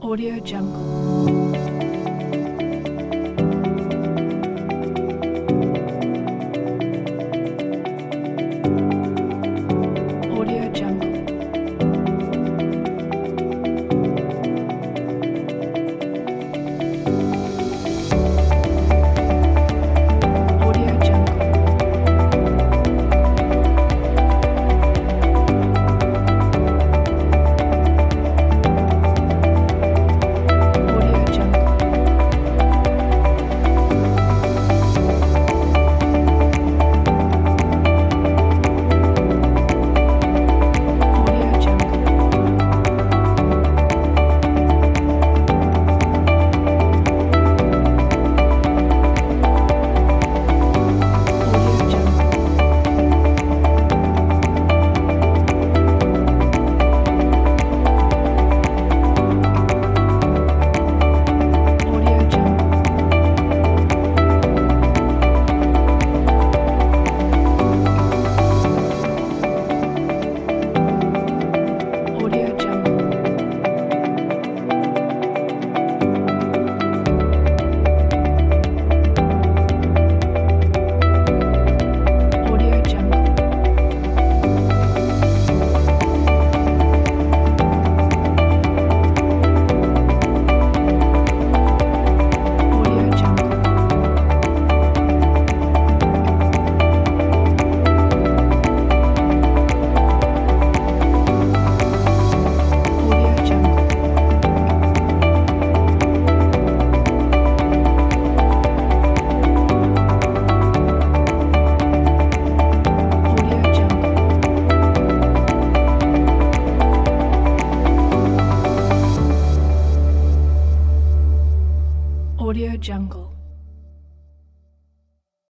Audio Jungle. Audio Jungle. Audio Jungle. Audio Jungle. Audio Jungle. Audio Jungle. Audio Jungle. Audio Jungle. Audio Jungle. Audio Jungle. Audio Jungle. Audio Jungle. Audio Jungle.